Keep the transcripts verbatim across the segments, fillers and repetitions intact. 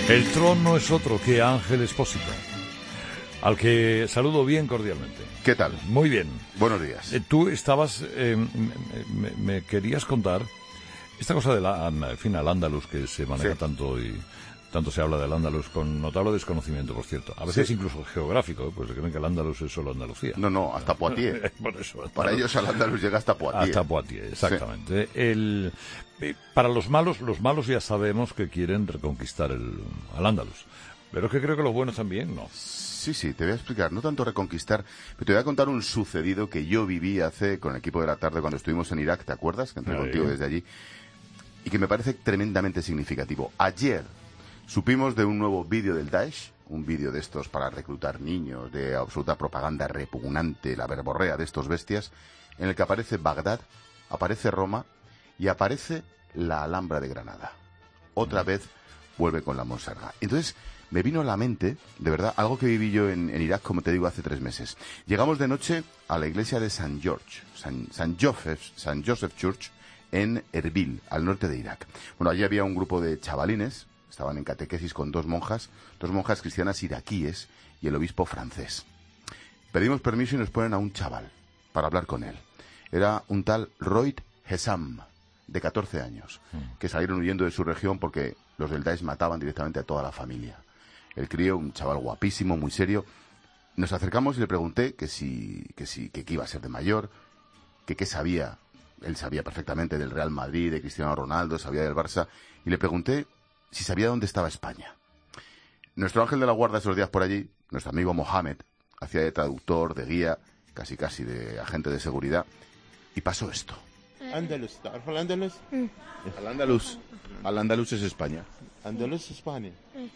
El trono no es otro que Ángel Expósito, al que saludo bien cordialmente. ¿Qué tal? Muy bien. Buenos días. Eh, tú estabas, eh, me, me querías contar esta cosa del, en fin, al Andaluz, que se maneja Sí. tanto y tanto se habla del Andaluz con notable desconocimiento, por cierto. A veces Sí. incluso geográfico, pues se creen que el Andaluz es solo Andalucía. No, no, hasta Poitiers. Por eso, Para ellos al Andaluz llega hasta Poitiers. Hasta Poitiers, exactamente. Sí. El, eh, para los malos, los malos ya sabemos que quieren reconquistar el, al Andaluz. Pero es que creo que los buenos también, ¿no? Sí, sí, te voy a explicar. No tanto reconquistar, pero te voy a contar un sucedido que yo viví hace con el equipo de la tarde cuando estuvimos en Irak, ¿te acuerdas? Que entré Ahí. contigo desde allí. Y que me parece tremendamente significativo. Ayer supimos de un nuevo vídeo del Daesh, un vídeo de estos para reclutar niños, de absoluta propaganda repugnante, la verborrea de estos bestias, en el que aparece Bagdad, aparece Roma y aparece la Alhambra de Granada. Otra vez vuelve con la Monserga. Entonces me vino a la mente, de verdad, algo que viví yo en, en Irak, como te digo, hace tres meses. Llegamos de noche a la iglesia de San George, San, San Joseph, San Joseph Church, en Erbil, al norte de Irak. Bueno, allí había un grupo de chavalines, estaban en catequesis con dos monjas, dos monjas cristianas iraquíes y el obispo francés. Pedimos permiso y nos ponen a un chaval para hablar con él. Era un tal Roit Hesam, de catorce años, que salieron huyendo de su región porque los del Daesh mataban directamente a toda la familia. El crío, un chaval guapísimo, muy serio. Nos acercamos y le pregunté que si, que si, que qué iba a ser de mayor, que qué sabía. Él sabía perfectamente del Real Madrid, de Cristiano Ronaldo, sabía del Barça, y le pregunté si sabía dónde estaba España. Nuestro ángel de la guarda esos días por allí, nuestro amigo Mohamed, hacía de traductor, de guía, casi casi de agente de seguridad, y pasó esto. Andalus, ¿تعرف الأندلس؟ Al-Ándalus, Al-Ándalus es España. Andalus, España.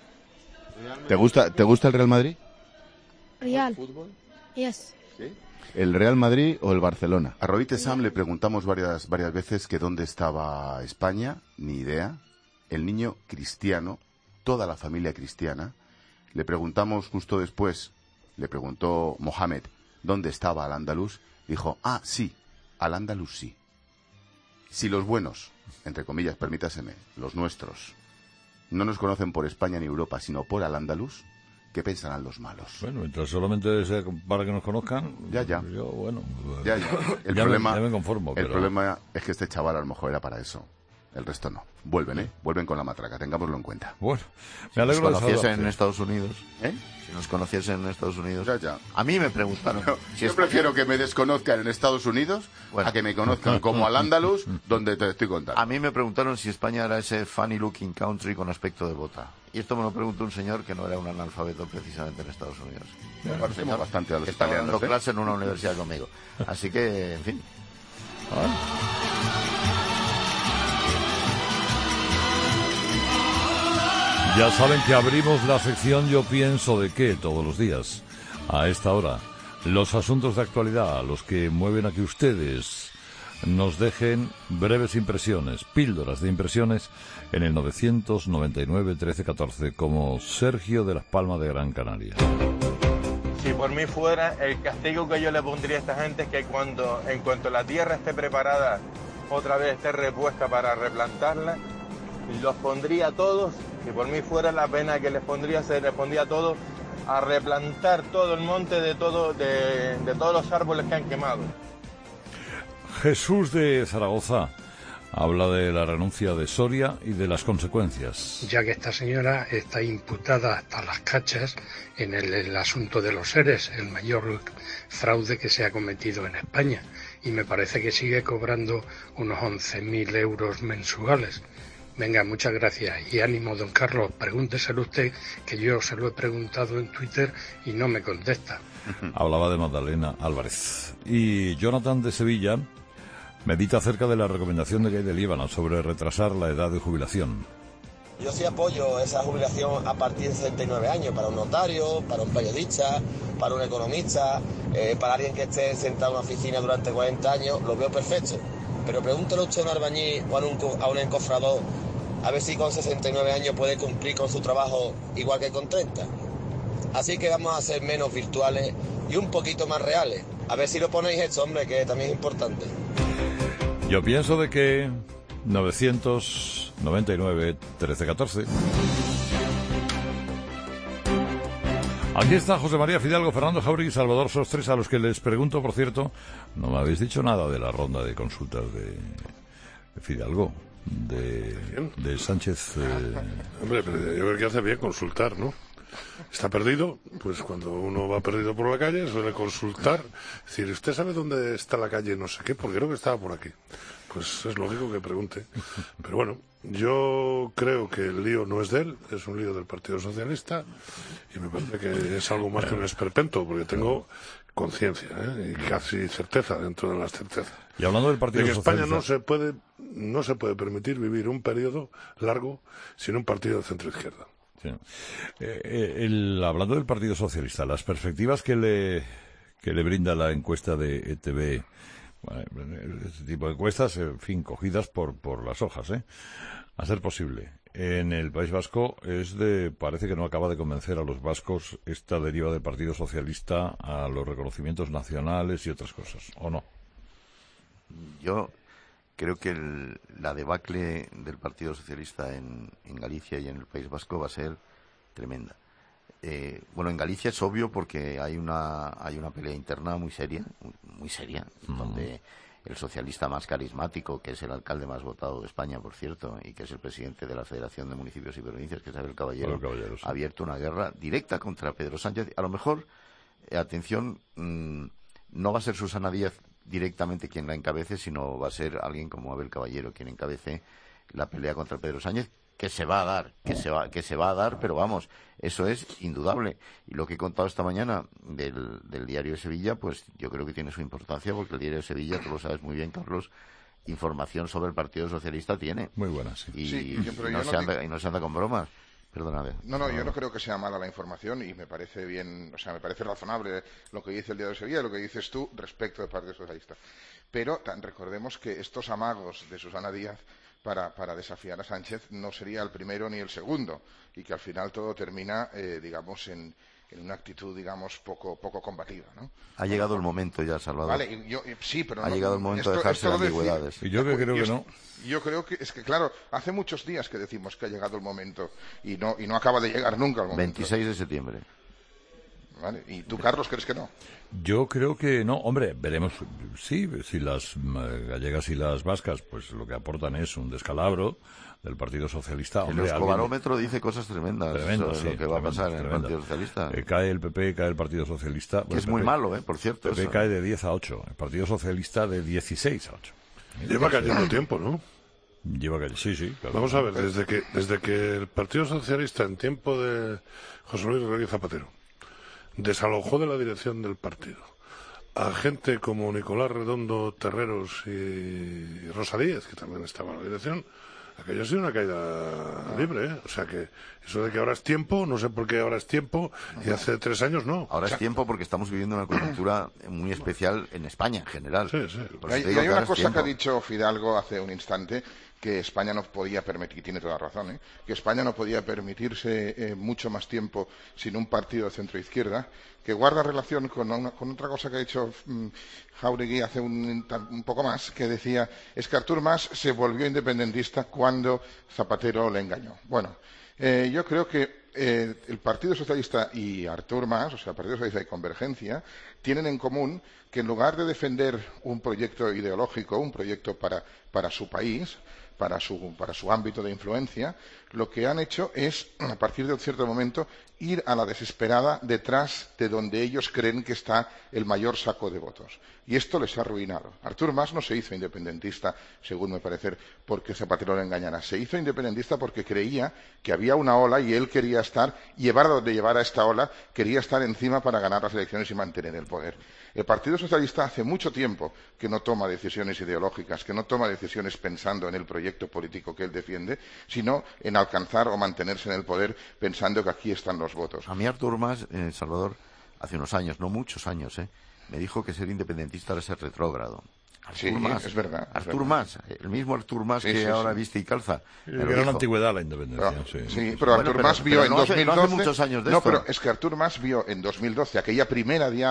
¿Te gusta, ¿Te gusta el Real Madrid? Real. Fútbol. Yes. ¿Sí? ¿El Real Madrid o el Barcelona? A Roit Hesam le preguntamos varias, varias veces que dónde estaba España, ni idea. El niño cristiano, toda la familia cristiana. Le preguntamos justo después, le preguntó Mohamed, ¿dónde estaba Al-Ándalus? Dijo, ah, sí, Al-Ándalus sí. Si los buenos, entre comillas, permítaseme, los nuestros, no nos conocen por España ni Europa, sino por Al-Ándalus, ¿qué pensarán los malos? Bueno, mientras solamente sea para que nos conozcan, Ya, ya. yo, bueno, Ya, ya. El, ya problema, me, ya me conformo. el pero... problema es que este chaval a lo mejor era para eso. El resto no. Vuelven, ¿eh? Vuelven con la matraca, tengámoslo en cuenta. Bueno, Si me nos alegro de conociesen saludarte. en Estados Unidos, ¿Eh? si nos conociesen en Estados Unidos, Ya, ya. a mí me preguntaron. Yo, si yo España- prefiero que me desconozcan en Estados Unidos Bueno. a que me conozcan como Al-Ándalus, donde te estoy contando. A mí me preguntaron si España era ese funny looking country con aspecto de bota. Y esto me lo preguntó un señor que no era un analfabeto precisamente en Estados Unidos. Nos parecemos bastante a los Que estaba dando italianos, ¿eh? clase en una universidad conmigo. Así que, en fin. Ya saben que abrimos la sección Yo pienso de qué todos los días. A esta hora, los asuntos de actualidad, los que mueven a que ustedes nos dejen breves impresiones, píldoras de impresiones en el novecientos noventa y nueve trece catorce, como Sergio de Las Palmas de Gran Canaria. Si por mí fuera, el castigo que yo le pondría a esta gente es que cuando, en cuanto la tierra esté preparada, otra vez esté repuesta para replantarla, los pondría a todos, si por mí fuera, la pena que les pondría, se les pondría a todos a replantar todo el monte de, todo, de, de todos los árboles que han quemado. Jesús de Zaragoza habla de la renuncia de Soria y de las consecuencias. Ya que esta señora está imputada hasta las cachas en el, el asunto de los seres, el mayor fraude que se ha cometido en España, y me parece que sigue cobrando unos once mil euros mensuales. Venga, muchas gracias y ánimo, don Carlos, pregúnteselo usted, que yo se lo he preguntado en Twitter y no me contesta. Hablaba de Magdalena Álvarez. Y Jonathan de Sevilla medita acerca de la recomendación de Gay de Líbano sobre retrasar la edad de jubilación. Yo sí apoyo esa jubilación a partir de sesenta y nueve años, para un notario, para un periodista, para un economista, eh, para alguien que esté sentado en una oficina durante cuarenta años, lo veo perfecto. Pero pregúntele usted a un albañil o a un, a un encofrador a ver si con sesenta y nueve años puede cumplir con su trabajo igual que con treinta. Así que vamos a ser menos virtuales y un poquito más reales. A ver si lo ponéis esto, hombre, que también es importante. Yo pienso de que novecientos noventa y nueve trece catorce. Aquí está José María Fidalgo, Fernando Jauregui y Salvador Sostres, a los que les pregunto, por cierto, no me habéis dicho nada de la ronda de consultas de Fidalgo, de, de Sánchez. Eh... Hombre, pero yo creo que hace bien consultar, ¿no? Está perdido, pues cuando uno va perdido por la calle suele consultar, es decir, ¿usted sabe dónde está la calle no sé qué? Porque creo que estaba por aquí. Pues es lógico que pregunte. Pero bueno, yo creo que el lío no es de él, es un lío del Partido Socialista y me parece que es algo más que un esperpento, porque tengo conciencia ¿eh? y casi certeza dentro de las certezas. Y hablando del Partido de que Socialista, España no se puede no se puede permitir vivir un periodo largo sin un partido de centro-izquierda. Sí. Eh, el, hablando del Partido Socialista, las perspectivas que le que le brinda la encuesta de E T V, bueno, este tipo de encuestas, en fin, cogidas por por las hojas, ¿eh? A ser posible. En el País Vasco es de, parece que no acaba de convencer a los vascos esta deriva del Partido Socialista a los reconocimientos nacionales y otras cosas, ¿o no? Yo creo que el, la debacle del Partido Socialista en, en Galicia y en el País Vasco va a ser tremenda. Eh, bueno, en Galicia es obvio porque hay una hay una pelea interna muy seria, muy, muy seria, mm. donde el socialista más carismático, que es el alcalde más votado de España, por cierto, y que es el presidente de la Federación de Municipios y Provincias, que es Abel Caballero, Caballero sí. ha abierto una guerra directa contra Pedro Sánchez. A lo mejor, eh, atención, mmm, no va a ser Susana Díaz directamente quien la encabece, sino va a ser alguien como Abel Caballero quien encabece la pelea contra Pedro Sánchez, que se va a dar, que se va, que se va a dar, pero vamos, eso es indudable. Y lo que he contado esta mañana del, del Diario de Sevilla, pues yo creo que tiene su importancia, porque el Diario de Sevilla, tú lo sabes muy bien, Carlos, información sobre el Partido Socialista tiene. Muy buena, sí. Y, sí, yo, pero y, no, yo se no anda, digo... y no se anda con bromas. Perdóname. No, no, yo no creo que sea mala la información y me parece bien, o sea, me parece razonable lo que dice el Diario de Sevilla, lo que dices tú respecto del Partido Socialista. Pero tan, recordemos que estos amagos de Susana Díaz para, para desafiar a Sánchez no sería el primero ni el segundo y que al final todo termina, eh, digamos, en, en una actitud, digamos, poco poco combativa, ¿no? Ha llegado el momento ya, Salvador. Vale, yo, sí, pero ha no, llegado el momento esto, de dejarse de ambigüedades. Decir, y yo que creo yo, que no. Yo creo que es que, claro, hace muchos días que decimos que ha llegado el momento y no y no acaba de llegar nunca el momento. veintiséis de septiembre. Vale, ¿y tú, Carlos, crees que no? Yo creo que no. Hombre, veremos. Sí, si las gallegas y las vascas, pues lo que aportan es un descalabro del Partido Socialista. El escobarómetro dice cosas tremendas. Tremendo, eso sí, es lo que va tremendo, a pasar en tremendo. el Partido Socialista. Eh, cae el P P, cae el Partido Socialista. Que bueno, es P P, muy malo, ¿eh? Por cierto. El P P eso. cae de diez a ocho. El Partido Socialista de dieciséis a ocho. Lleva cayendo tiempo, ¿no? Lleva cayendo, sí, sí. Claro. Vamos a ver, desde que, desde que el Partido Socialista, en tiempo de José Luis Rodríguez Zapatero, desalojó de la dirección del partido a gente como Nicolás Redondo Terreros y Rosa Díez, que también estaba en la dirección, aquello ha sido una caída libre, ¿eh? O sea que eso de que ahora es tiempo, no sé por qué ahora es tiempo, y hace tres años no. Ahora o sea, es tiempo porque estamos viviendo una coyuntura muy especial en España en general. Sí, sí. Y hay, y hay una cosa que ha dicho Fidalgo hace un instante, que España no podía permitir, y tiene toda razón, ¿eh? que España no podía permitirse eh, mucho más tiempo sin un partido de centro-izquierda, que guarda relación con, una, con otra cosa que ha dicho um, Jauregui hace un, un poco más, que decía, es que Artur Mas se volvió independentista cuando Zapatero le engañó. Bueno, eh, yo creo que eh, el Partido Socialista y Artur Mas, o sea, el Partido Socialista y Convergencia, tienen en común que en lugar de defender un proyecto ideológico, un proyecto para, para su país, Para su, para su ámbito de influencia, lo que han hecho es, a partir de un cierto momento, ir a la desesperada detrás de donde ellos creen que está el mayor saco de votos. Y esto les ha arruinado. Artur Mas no se hizo independentista, según me parece, porque Zapatero le engañara. Se hizo independentista porque creía que había una ola y él quería estar, llevar a donde llevara esta ola, quería estar encima para ganar las elecciones y mantener el poder. El Partido Socialista hace mucho tiempo que no toma decisiones ideológicas, que no toma decisiones pensando en el proyecto político que él defiende, sino en alcanzar o mantenerse en el poder pensando que aquí están los votos. A mí Artur Mas, eh, Salvador, hace unos años, no muchos años, eh, me dijo que ser independentista era ser retrógrado. Artur sí, Mas, es verdad. Es Artur verdad. Mas, el mismo Artur Mas sí, que sí, ahora sí. viste y calza. Era una antigüedad la independencia. Pero, sí, sí, pero Bueno, Artur pero- Mas vio pero en no hace- dos mil no doce. hace muchos años de no, esto. pero es que Artur Mas vio en dos mil doce aquella primera diada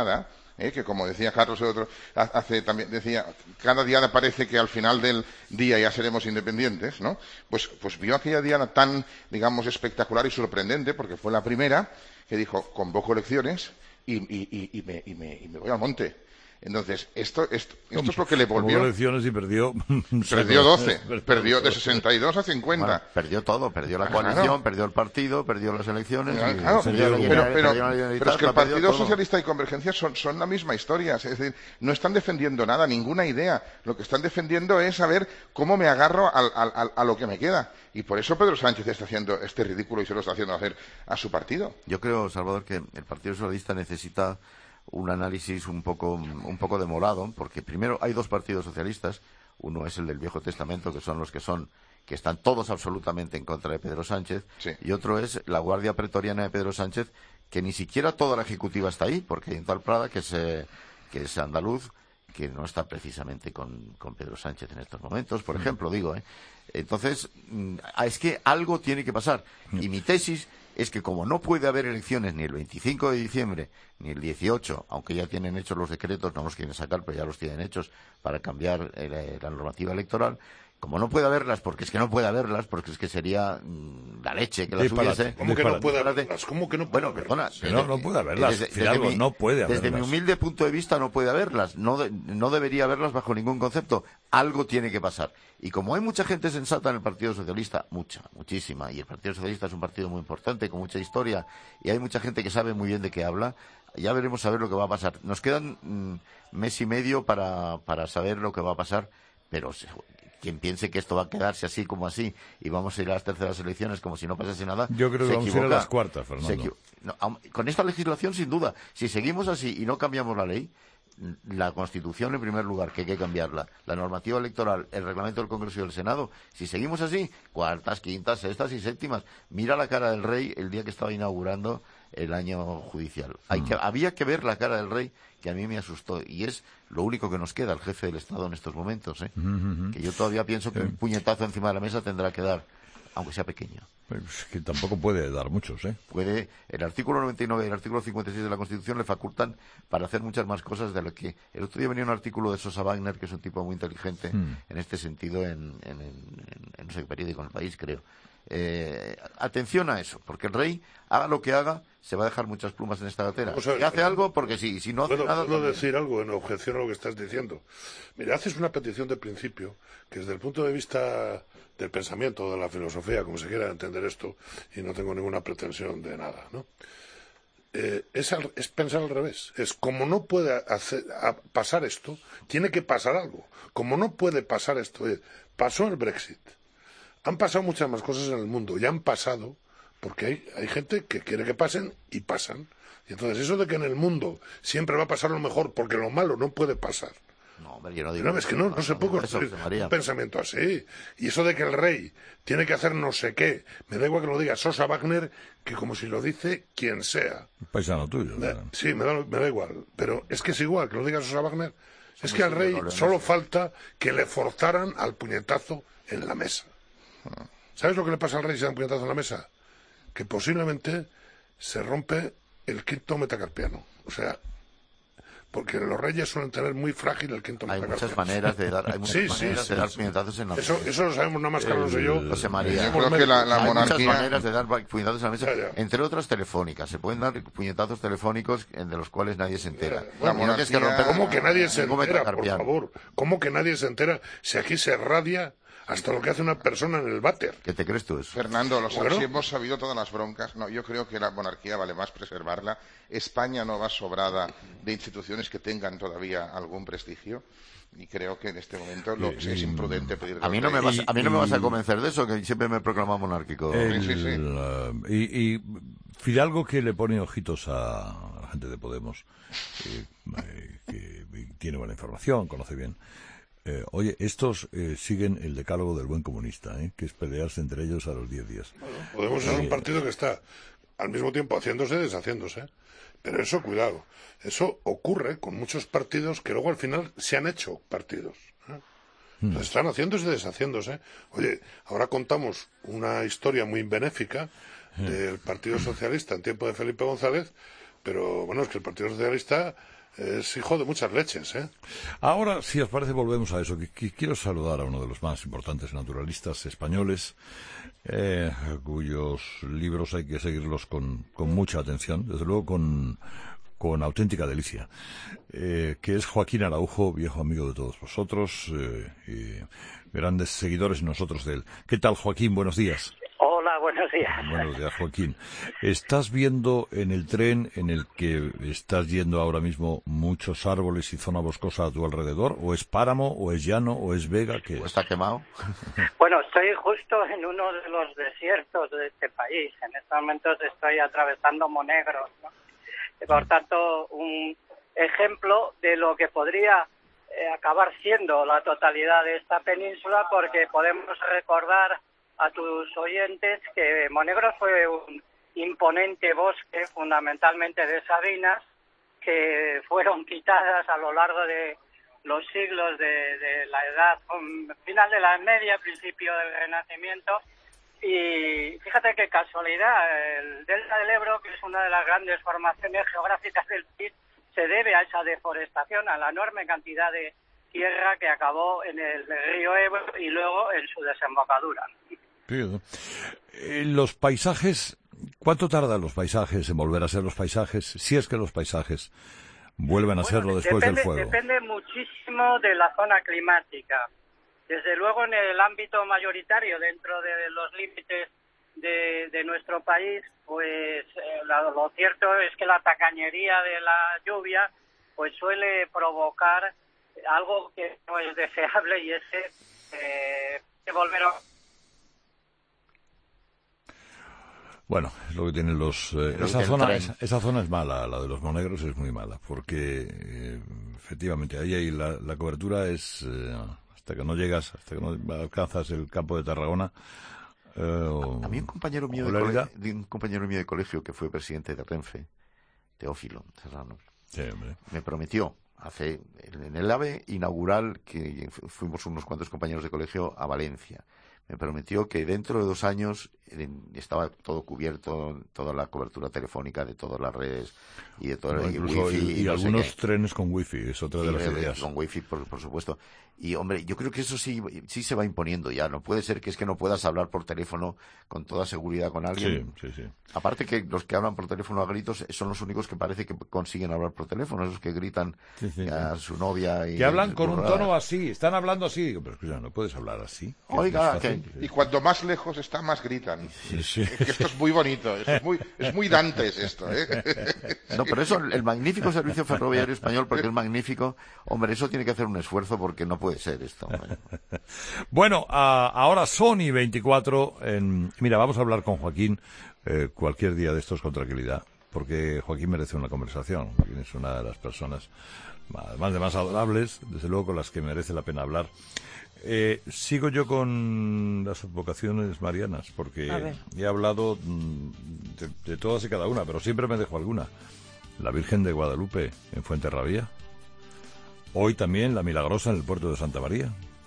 ¿eh? Que como decía Carlos el otro, hace también decía, cada día parece que al final del día ya seremos independientes, ¿no? Pues, pues vio aquella diana tan, digamos, espectacular y sorprendente, porque fue la primera que dijo, convoco elecciones y, y, y, y, me, y, me, y me voy al monte. Entonces, esto, esto, esto es lo que le volvió... Hubo elecciones y perdió... Perdió doce, perdió de sesenta y dos a cincuenta. Bueno, perdió todo, perdió la coalición, claro. perdió el partido, perdió las elecciones... Claro, y claro, perdió pero, la pero, Generalitat, pero, perdió la Generalitat, pero es que el la perdió Partido todo. Socialista y Convergencia son, son la misma historia, es decir, no están defendiendo nada, ninguna idea. Lo que están defendiendo es saber cómo me agarro al, al, al, a lo que me queda. Y por eso Pedro Sánchez está haciendo este ridículo y se lo está haciendo hacer a su partido. Yo creo, Salvador, que el Partido Socialista necesita un análisis un poco, un poco demorado, porque primero hay dos partidos socialistas, uno es el del Viejo Testamento, que son los que son, que están todos absolutamente en contra de Pedro Sánchez, sí. Y otro es la Guardia Pretoriana de Pedro Sánchez, que ni siquiera toda la ejecutiva está ahí, porque hay un tal Prada, que es, eh, que es andaluz, que no está precisamente con, con Pedro Sánchez en estos momentos, por ejemplo, digo, ¿eh? Entonces, es que algo tiene que pasar, y mi tesis es que como no puede haber elecciones ni el veinticinco de diciembre ni el dieciocho, aunque ya tienen hechos los decretos, no los quieren sacar, pero ya los tienen hechos para cambiar eh, la normativa electoral, como no puede haberlas, porque es que no puede haberlas, porque es que sería mmm, la leche que las hubiese. ¿Cómo que no puede haberlas? ¿Cómo que no puede bueno, perdona, desde, no, no puede haberlas. Desde, Fidalgo, desde mi, no puede haberlas. Desde mi humilde punto de vista no puede haberlas. No, de, no debería haberlas bajo ningún concepto. Algo tiene que pasar. Y como hay mucha gente sensata en el Partido Socialista, mucha, muchísima, y el Partido Socialista es un partido muy importante, con mucha historia, y hay mucha gente que sabe muy bien de qué habla, ya veremos a ver lo que va a pasar. Nos quedan mmm, mes y medio para, para saber lo que va a pasar, pero se, quien piense que esto va a quedarse así como así y vamos a ir a las terceras elecciones como si no pasase nada, yo creo que vamos equivoca. a ir a las cuartas, Fernando. No, con esta legislación, sin duda, si seguimos así y no cambiamos la ley, la Constitución en primer lugar, que hay que cambiarla, la normativa electoral, el reglamento del Congreso y del Senado, si seguimos así, cuartas, quintas, sextas y séptimas, mira la cara del rey el día que estaba inaugurando el año judicial. Hay que, había que ver la cara del rey, que a mí me asustó, y es lo único que nos queda al jefe del Estado en estos momentos, ¿eh? Uh-huh. Que yo todavía pienso que un puñetazo encima de la mesa tendrá que dar, aunque sea pequeño. Pues que tampoco puede dar muchos, ¿eh? Puede, el artículo noventa y nueve y el artículo cincuenta y seis de la Constitución le facultan para hacer muchas más cosas de lo que... El otro día venía un artículo de Sosa Wagner, que es un tipo muy inteligente mm. en este sentido, en, en, en, en no sé qué periódico en el país, creo. Eh, atención a eso, porque el rey, haga lo que haga, se va a dejar muchas plumas en esta gatera. O sea, si hace algo, porque sí, si no hace ¿puedo, nada... ¿Puedo también. decir algo en objeción a lo que estás diciendo? Mira, haces una petición de principio que desde el punto de vista del pensamiento, de la filosofía, como se quiera entender esto, y no tengo ninguna pretensión de nada, ¿no? Eh, es, al, es pensar al revés. Es como no puede hacer, a pasar esto, tiene que pasar algo. Como no puede pasar esto, eh, pasó el Brexit. Han pasado muchas más cosas en el mundo, ya han pasado, porque hay, hay gente que quiere que pasen y pasan. Y entonces eso de que en el mundo siempre va a pasar lo mejor, porque lo malo no puede pasar. No, hombre, yo no digo... No, es que no, no, no se puede construir un pensamiento así. Y eso de que el rey tiene que hacer no sé qué, me da igual que lo diga Sosa Wagner, que como si lo dice quien sea. Un paisano tuyo. Me, sí, me da, me da igual. Pero es que es igual que lo diga Sosa Wagner. Es que al rey solo falta que le forzaran al puñetazo en la mesa. ¿Sabes lo que le pasa al rey si da un puñetazo en la mesa? Que posiblemente se rompe el quinto metacarpiano. O sea, porque los reyes suelen tener muy frágil el quinto hay metacarpiano. Muchas maneras de dar, hay muchas sí, maneras sí, sí, de dar sí. puñetazos en la mesa. Eso, eso lo sabemos nada más Carlos y yo. José María. Yo creo que la, la hay monarquía... muchas maneras de dar puñetazos en la mesa, Ya, ya. entre otras telefónicas. Se pueden dar puñetazos telefónicos de los cuales nadie se entera. La No tienes que monarquía- romper ¿Cómo que nadie se ningún entera, por metacarpiano. favor? ¿Cómo que nadie se entera si aquí se radia hasta lo que hace una persona en el váter? ¿Qué te crees tú eso? Fernando, los Bueno. si hemos sabido todas las broncas. No, yo creo que la monarquía vale más preservarla. España no va sobrada de instituciones que tengan todavía algún prestigio. Y creo que en este momento lo, Y- es y- imprudente pedir... A mí no me vas, a mí no me vas a convencer de eso, que siempre me he proclamado monárquico. El, Sí, sí, sí. uh, y, y Fidalgo, que le pone ojitos a la gente de Podemos, eh, eh, que tiene buena información, conoce bien. Eh, oye, estos eh, siguen el decálogo del buen comunista, ¿eh? Que es pelearse entre ellos a los diez días. Podemos ser un partido que está al mismo tiempo haciéndose y deshaciéndose. Pero eso, cuidado, eso ocurre con muchos partidos que luego al final se han hecho partidos. ¿eh? Mm. Pues están haciéndose y deshaciéndose. Oye, ahora contamos una historia muy benéfica del Partido Socialista en tiempo de Felipe González, pero bueno, es que el Partido Socialista es hijo de muchas leches, ¿eh? Ahora, si os parece, volvemos a eso. Que, que quiero saludar a uno de los más importantes naturalistas españoles, eh, cuyos libros hay que seguirlos con, con mucha atención, desde luego con, con auténtica delicia, eh, que es Joaquín Araujo, viejo amigo de todos vosotros, eh, y grandes seguidores nosotros de él. ¿Qué tal, Joaquín? Buenos días. Hola, buenos días. Buenos días, Joaquín. ¿Estás viendo en el tren en el que estás yendo ahora mismo muchos árboles y zona boscosa a tu alrededor? ¿O es páramo, o es llano, o es vega? ¿Qué es? ¿O está quemado? Bueno, estoy justo en uno de los desiertos de este país. En estos momentos estoy atravesando Monegros, ¿no? Por tanto, un ejemplo de lo que podría eh, acabar siendo la totalidad de esta península, porque podemos recordar a tus oyentes que Monegros fue un imponente bosque, fundamentalmente de sabinas, que fueron quitadas a lo largo de los siglos de, de la edad, final de la Edad Media, principio del Renacimiento. Y fíjate qué casualidad, el delta del Ebro, que es una de las grandes formaciones geográficas del país, se debe a esa deforestación, a la enorme cantidad de tierra que acabó en el río Ebro y luego en su desembocadura. Eh, los paisajes, ¿cuánto tardan los paisajes en volver a ser los paisajes, si es que los paisajes vuelven a bueno, serlo después depende, del fuego? Depende muchísimo de la zona climática. Desde luego, en el ámbito mayoritario, dentro de los límites de, de nuestro país, pues eh, lo, lo cierto es que la tacañería de la lluvia pues suele provocar algo que no es deseable, y es eh, volver a... Bueno, es lo que tienen los... Eh, esa, zona, esa, esa zona es mala, la de los Monegros es muy mala, porque eh, efectivamente ahí, ahí la, la cobertura es... Eh, hasta que no llegas, hasta que no alcanzas el campo de Tarragona... Eh, o, a mí un compañero mío de, cole, de un compañero mío de colegio que fue presidente de Renfe, Teófilo Serrano, sí, hombre, me prometió hace en el AVE inaugural, que fuimos unos cuantos compañeros de colegio a Valencia, me prometió que dentro de dos años estaba todo cubierto, toda la cobertura telefónica de todas las redes y de todo no, el wifi y, y, y no algunos sé trenes con wifi, es otra de y las ideas. Con wifi, por, por supuesto. Y hombre, yo creo que eso sí sí se va imponiendo ya. No puede ser que es que no puedas hablar por teléfono con toda seguridad con alguien. Sí, sí, sí. Aparte que los que hablan por teléfono a gritos son los únicos que parece que consiguen hablar por teléfono, esos que gritan sí, sí, a sí. su novia y que hablan con burradas. Un tono así, están hablando así. Digo, pero escucha, no puedes hablar así. Oiga, que... y cuando más lejos está, más gritan. Sí, sí. Es que esto es muy bonito, es muy, es muy Dantes esto, ¿eh? No, pero eso, el magnífico servicio ferroviario español, porque es magnífico, hombre, eso tiene que hacer un esfuerzo porque no puede ser esto. Hombre. Bueno, a, ahora Sony veinticuatro, en, mira, vamos a hablar con Joaquín eh, cualquier día de estos con tranquilidad, porque Joaquín merece una conversación. Joaquín es una de las personas, además de más adorables, desde luego con las que merece la pena hablar. Eh, sigo yo con las advocaciones marianas, porque he hablado de, de todas y cada una, pero siempre me dejo alguna. La Virgen de Guadalupe en Fuenterrabía. Hoy también la Milagrosa en el puerto de Santa María.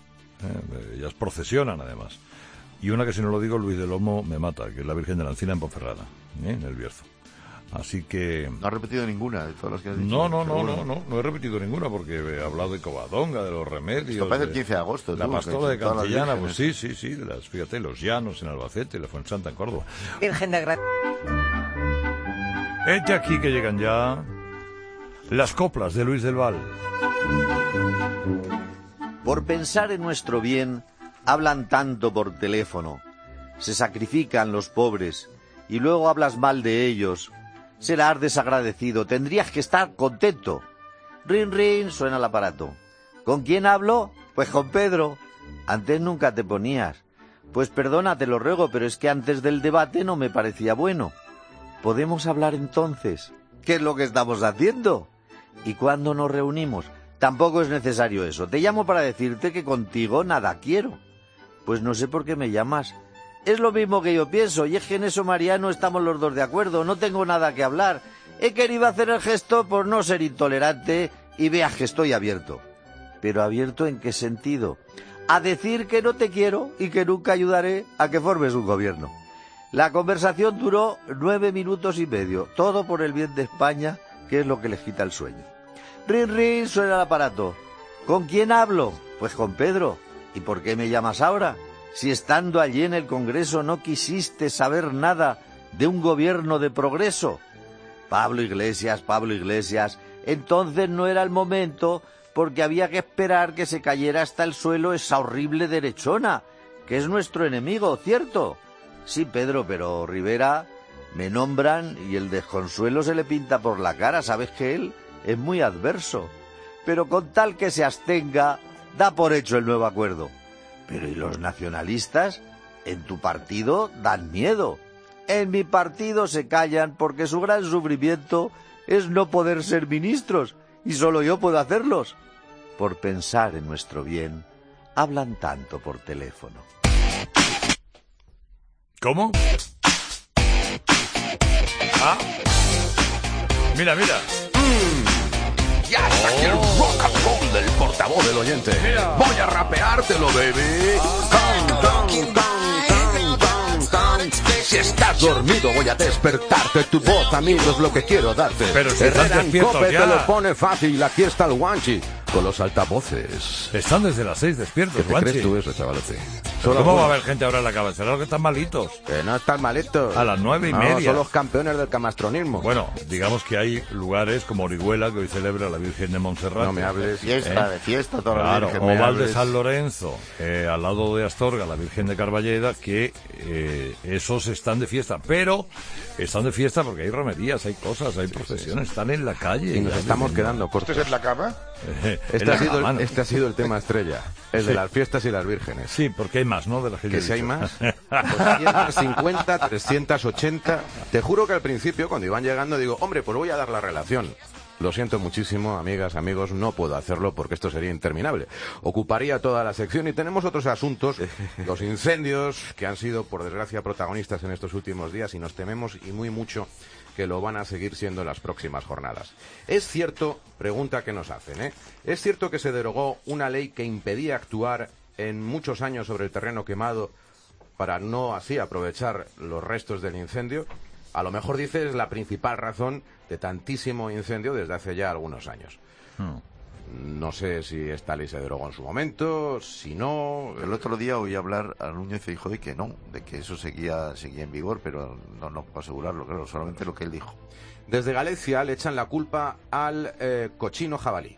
Eh, ellas procesionan, además. Y una que, si no lo digo, Luis del Olmo me mata, que es la Virgen de la Encina en Ponferrada, ¿eh? En el Bierzo. Así que... ¿No has repetido ninguna de todas las que has dicho? No, no, no, no, no, no he repetido ninguna, porque he hablado de Covadonga, de los remedios... Esto parece el quince de agosto. La tú, Pastora de Cantillana, pues sí, sí, sí, de las, fíjate, los Llanos en Albacete, la Fuensanta en Córdoba. Virgen de Gran... Este aquí que llegan ya las coplas de Luis del Val. Por pensar en nuestro bien, hablan tanto por teléfono, se sacrifican los pobres y luego hablas mal de ellos. Serás desagradecido, tendrías que estar contento. Rin, rin, suena el aparato. ¿Con quién hablo? Pues con Pedro. Antes nunca te ponías. Pues perdona, te lo ruego, pero es que antes del debate no me parecía bueno. ¿Podemos hablar entonces? ¿Qué es lo que estamos haciendo? ¿Y cuándo nos reunimos? Tampoco es necesario eso. Te llamo para decirte que contigo nada quiero. Pues no sé por qué me llamas. Es lo mismo que yo pienso, y es que en eso, Mariano, estamos los dos de acuerdo. No tengo nada que hablar. He querido hacer el gesto por no ser intolerante y veas que estoy abierto. ¿Pero abierto en qué sentido? A decir que no te quiero y que nunca ayudaré a que formes un gobierno. La conversación duró nueve minutos y medio, todo por el bien de España, que es lo que les quita el sueño. Rin, rin, suena el aparato. ¿Con quién hablo? Pues con Pedro. ¿Y por qué me llamas ahora? Si estando allí en el Congreso no quisiste saber nada de un gobierno de progreso. Pablo Iglesias, Pablo Iglesias, entonces no era el momento porque había que esperar que se cayera hasta el suelo esa horrible derechona, que es nuestro enemigo, ¿cierto? Sí, Pedro, pero Rivera me nombran y el desconsuelo se le pinta por la cara, sabes que él es muy adverso. Pero con tal que se abstenga, da por hecho el nuevo acuerdo. Pero ¿y los nacionalistas? En tu partido dan miedo. En mi partido se callan porque su gran sufrimiento es no poder ser ministros, y solo yo puedo hacerlos. Por pensar en nuestro bien, hablan tanto por teléfono. ¿Cómo? Ah. Mira, mira. Mm. Ya está aquí el rock and roll del portavoz del oyente. Mira. Voy a rapeártelo, baby. Tan, tan, tan, tan, tan, tan. Si estás dormido voy a despertarte. Tu voz, amigo, es lo que quiero darte. Pero si estás despierto Cope ya. te lo pone fácil. Aquí está el Guanchi con los altavoces. Están desde las seis despiertos, ¿Qué te Guanchi. crees tú eso, chavalote? ¿Cómo va a haber gente ahora en la cabecera? Los que están malitos. Que no están malitos. A las nueve y no, media. Son los campeones del camastronismo. Bueno, digamos que hay lugares como Orihuela, que hoy celebra la Virgen de Montserrat. No me hables. Fiesta, de fiesta toda la Claro, Virgen. o me Val de hables. San Lorenzo, eh, al lado de Astorga, la Virgen de Carballeda, que eh, esos están de fiesta. Pero están de fiesta porque hay romerías, hay cosas, hay procesiones, están en la calle. Y nos estamos quedando cortos. ¿Esto es la cama? Eh, Este en la ha, sido cama, el, ¿no? este ha sido el tema estrella, el Sí. de las fiestas y las vírgenes. Sí, porque hay más, ¿no? De la gente Que si hay más, doscientos cincuenta, trescientos ochenta. Te juro que al principio, cuando iban llegando, digo, hombre, pues voy a dar la relación. Lo siento muchísimo, amigas, amigos, no puedo hacerlo porque esto sería interminable. Ocuparía toda la sección y tenemos otros asuntos, los incendios, que han sido, por desgracia, protagonistas en estos últimos días y nos tememos y muy mucho que lo van a seguir siendo en las próximas jornadas. Es cierto, pregunta que nos hacen, ¿eh? ¿Es cierto que se derogó una ley que impedía actuar en muchos años sobre el terreno quemado para no así aprovechar los restos del incendio? A lo mejor dices la principal razón de tantísimo incendio desde hace ya algunos años. Hmm. No sé si esta ley se derogó en su momento, si no... El otro día oí hablar a Núñez Feijóo de que no, de que eso seguía seguía en vigor, pero no, no puedo asegurarlo, claro, solamente lo que él dijo. Desde Galicia le echan la culpa al eh, cochino jabalí.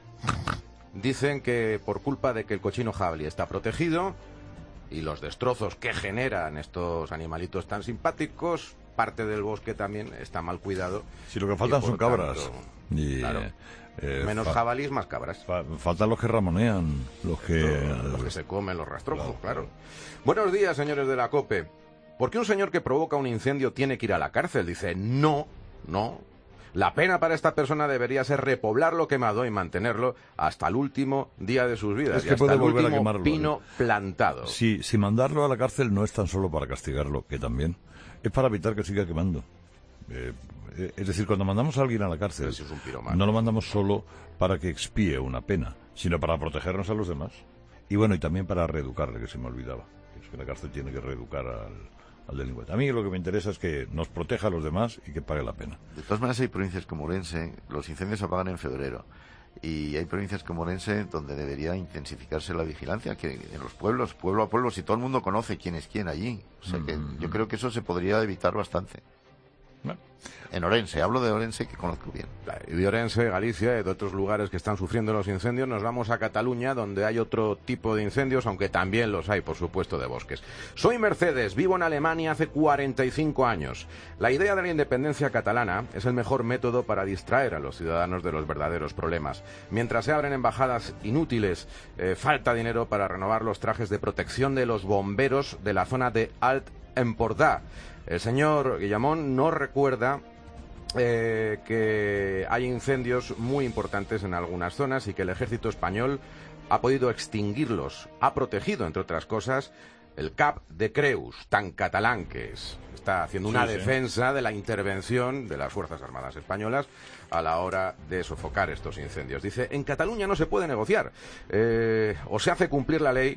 Dicen que por culpa de que el cochino jabalí está protegido y los destrozos que generan estos animalitos tan simpáticos, parte del bosque también está mal cuidado. Si lo que faltan y, por son cabras. tanto, Y, claro. eh, Menos fa- jabalís, más cabras. fa- faltan los que ramonean, los que... Los, los que se comen los rastrojos, Claro, claro. Buenos días, señores de la COPE. ¿Por qué un señor que provoca un incendio tiene que ir a la cárcel? Dice, no, no. La pena para esta persona debería ser repoblar lo quemado y mantenerlo hasta el último día de sus vidas. Es y que hasta puede el volver a último quemarlo, pino plantado. Si, si mandarlo a la cárcel no es tan solo para castigarlo, que también, es para evitar que siga quemando. Eh, eh, es decir, cuando mandamos a alguien a la cárcel, Eso es un piromano. no lo mandamos solo para que expíe una pena, sino para protegernos a los demás. Y bueno, y también para reeducarle, que se me olvidaba. Es que la cárcel tiene que reeducar al, al delincuente. A mí lo que me interesa es que nos proteja a los demás y que pague la pena. De todas maneras, hay provincias como Orense, los incendios se apagan en febrero. Y hay provincias como Orense donde debería intensificarse la vigilancia, que en los pueblos, pueblo a pueblo, si todo el mundo conoce quién es quién allí. O sea que Mm. yo creo que eso se podría evitar bastante. Bueno. En Orense, hablo de Orense que conozco bien. Y de Orense, Galicia y de otros lugares que están sufriendo los incendios, nos vamos a Cataluña, donde hay otro tipo de incendios, aunque también los hay, por supuesto, de bosques. Soy Mercedes, vivo en Alemania hace cuarenta y cinco años. La idea de la independencia catalana es el mejor método para distraer a los ciudadanos de los verdaderos problemas. Mientras se abren embajadas inútiles, eh, falta dinero para renovar los trajes de protección de los bomberos de la zona de Alt Empordà. El señor Guillamón no recuerda eh, que hay incendios muy importantes en algunas zonas y que el ejército español ha podido extinguirlos. Ha protegido, entre otras cosas, el Cap de Creus, tan catalán que es. Está haciendo una Sí, sí. defensa de la intervención de las Fuerzas Armadas españolas a la hora de sofocar estos incendios. Dice, en Cataluña no se puede negociar. Eh, o se hace cumplir la ley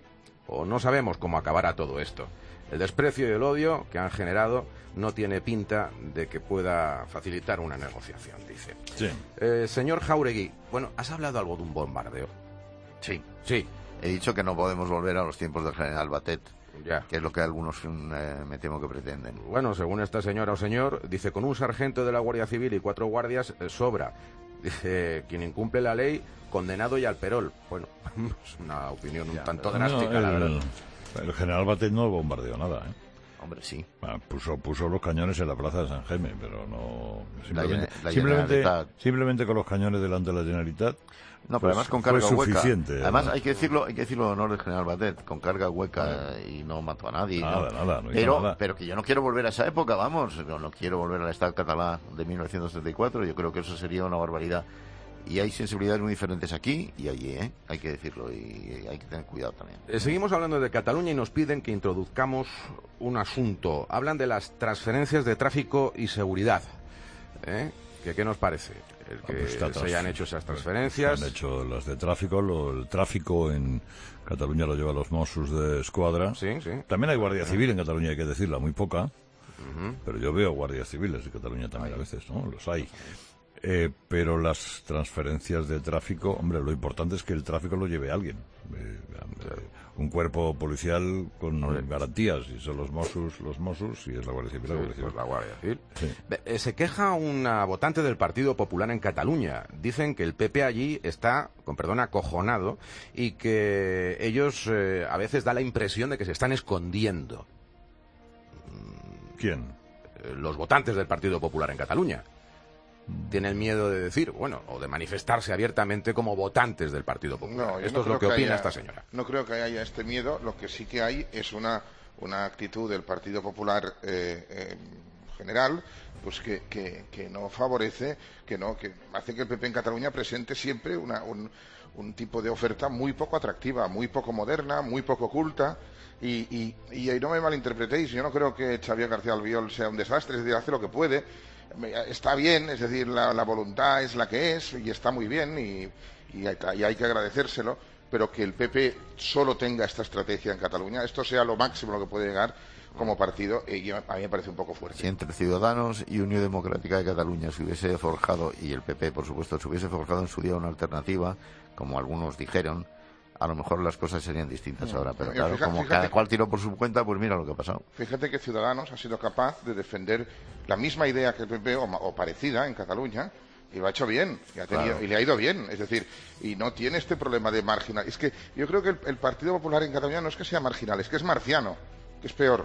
o no sabemos cómo acabará todo esto. El desprecio y el odio que han generado no tiene pinta de que pueda facilitar una negociación, dice. Sí. Eh, señor Jáuregui, bueno, ¿has hablado algo de un bombardeo? Sí. Sí. He dicho que no podemos volver a los tiempos del general Batet, ya. que es lo que algunos eh, me temo que pretenden. Bueno, según esta señora o señor, dice, con un sargento de la Guardia Civil y cuatro guardias eh, sobra. Dice, quien incumple la ley, condenado y al perol. Bueno, es una opinión un Ya, tanto no, drástica, el, la verdad. El general Batet no bombardeó nada, ¿eh? Hombre, sí. Bueno, puso, puso los cañones en la plaza de San Jaime, pero no... Simplemente, La, la simplemente, Generalitat. simplemente con los cañones delante de la Generalitat. No, pero pues, además con fue carga hueca. suficiente. Además hay que decirlo, hay que decirlo en honor del general Batet, con carga hueca y no mató a nadie. Nada, no. nada, no hizo pero, nada. pero que yo no quiero volver a esa época, vamos, no, no quiero volver al Estado catalán de mil novecientos treinta y cuatro, yo creo que eso sería una barbaridad. Y hay sensibilidades muy diferentes aquí y allí, ¿eh? Hay que decirlo y hay que tener cuidado también. Eh, seguimos hablando de Cataluña y nos piden que introduzcamos un asunto. Hablan de las transferencias de tráfico y seguridad. ¿Eh? ¿Qué, qué nos parece? El que Pues está se hayan hecho esas pues, transferencias. Se han hecho las de tráfico. Lo, el tráfico en Cataluña lo lleva los Mossos de Escuadra. Sí, sí. También hay Guardia Civil en Cataluña, hay que decirla, muy poca. Uh-huh. Pero yo veo guardias civiles en Cataluña también a veces, ¿no? Los hay. Eh, pero las transferencias de tráfico, hombre, lo importante es que el tráfico lo lleve alguien. Eh, eh, un cuerpo policial con hombre, garantías, y son los Mossos, los Mossos, y es la Guardia Civil. Sí, la Guardia Civil. pues la Guardia Civil. Sí. Eh, se queja una votante del Partido Popular en Cataluña. Dicen que el P P allí está, con perdón, acojonado, y que ellos eh, a veces da la impresión de que se están escondiendo. ¿Quién? Eh, los votantes del Partido Popular en Cataluña. Tienen miedo de decir, bueno, o de manifestarse abiertamente como votantes del Partido Popular. No, yo Esto no es lo creo que que opina haya- esta señora. No creo que haya este miedo. Lo que sí que hay es una, una actitud del Partido Popular eh, eh, general, pues que, que, que no favorece, que no, que hace que el P P en Cataluña presente siempre una, un, un tipo de oferta muy poco atractiva, muy poco moderna, muy poco culta. Y, y, y ahí no me malinterpretéis, yo no creo que Xavier García Albiol sea un desastre, es decir, hace lo que puede. Está bien, es decir, la, la voluntad es la que es y está muy bien y, y, hay, y hay que agradecérselo, pero que el P P solo tenga esta estrategia en Cataluña, esto sea lo máximo lo que puede llegar como partido, y yo- a mí me parece un poco fuerte. Si entre Ciudadanos y Unión Democrática de Cataluña se hubiese forjado, y el P P, por supuesto, se hubiese forjado en su día una alternativa, como algunos dijeron, a lo mejor las cosas serían distintas ahora. Pero Mira, claro, fija- como fíjate- cada cual tiró por su cuenta, pues mira lo que ha pasado. Fíjate que Ciudadanos ha sido capaz de defender la misma idea que el P P o, ma- o parecida en Cataluña y lo ha hecho bien y, ha tenido- Claro. y le ha ido bien, es decir, y no tiene este problema de marginal. Es que yo creo que el, el Partido Popular en Cataluña no es que sea marginal, es que es marciano, que es peor.